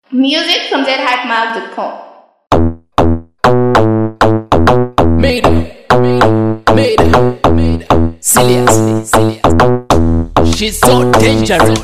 Music from zhatmag.com. Made Seriously. She's so dangerous.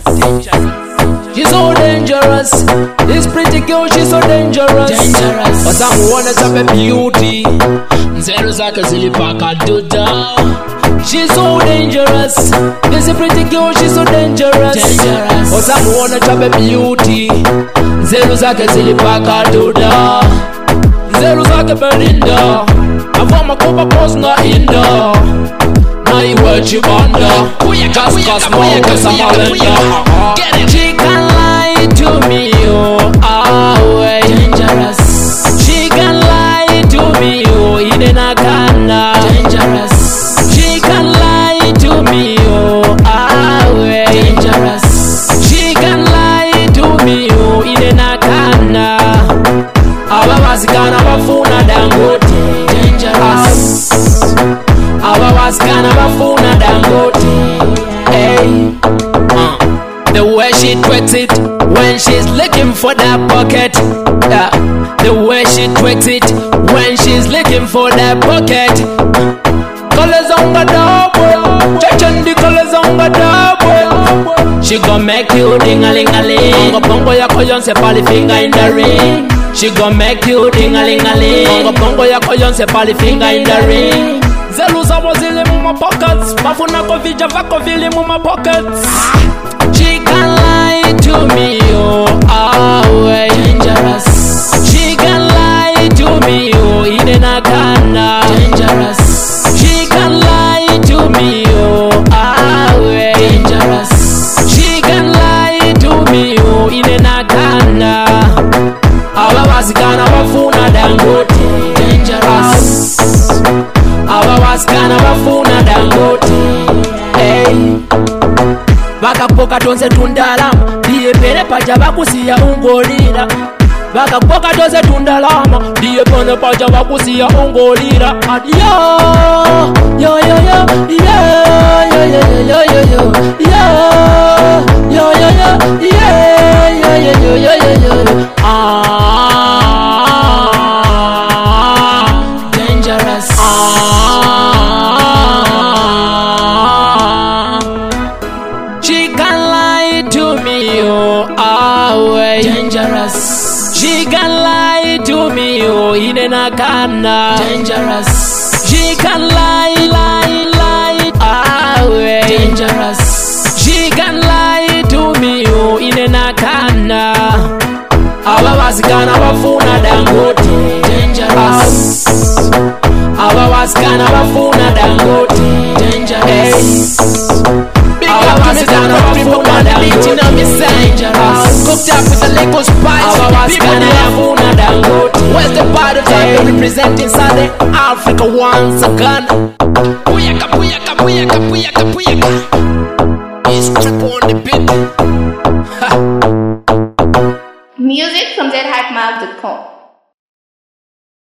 She's so dangerous. This pretty girl, she's so dangerous. But someone is a beauty. Zero zake zilipaka duda. She's so dangerous. This pretty girl, she's so dangerous. But someone is a beauty. Zero zake zilipaka duda. Zero zake belinda. Avoma kuba posna inda. Na iwe chibanda. Just cause more cause I'm all she can lie to me, oh, way dangerous. She can lie to me, oh, in a kana dangerous. She can lie to me, oh, way dangerous. She can lie to me, oh, in a kana. Aba wasikana bafuna Dangote dangerous. Aba wasikana bafuna Dangote. Hey. The way she twerks it when she's looking for that pocket. Yeah. The way she twerks it when she's looking for that pocket. Colors on the double, checking the colors on the double. She gon' make you ding-a-ling-a-ling. Bongo yako yonse pali finger in the ring. She gon' make you ding-a-ling-a-ling. Bongo yako yonse pali finger in the ring. Zeluza wazili muma pockets. Bafuna kovija vako vili muma pockets. She can lie to me, oh, way dangerous. She can lie to me, oh, in a kana dangerous. She can lie to me, oh, way dangerous. She can lie to me, oh, in a kana. Aba wasikana bafuna Dangote dangerous. Aba wasikana bafuna Dangote. Hey. Bakapoka tonze tundalama diye pene paja bakusiya ungolira. Bakapoka tonze tundalama diye pene paja bakusiya ungolira. Yo yo yo yo yo yo yo yo yo yo yo yo yo dangerous. She can lie to me, oh, way dangerous. She can lie to me, oh, in a kana dangerous. She can lie, way dangerous. She can lie to me, oh, in a kana. Aba wasikana bafuna Dangote dangerous. Aba wasikana bafuna Dangote dangerous. Cooked up with the Lego spice. Where's the part of time representing Southern Africa once again? Puyaka, puyaka, puyaka, puyaka, puyaka. It's trip on the beat. Music from zhatmag.com.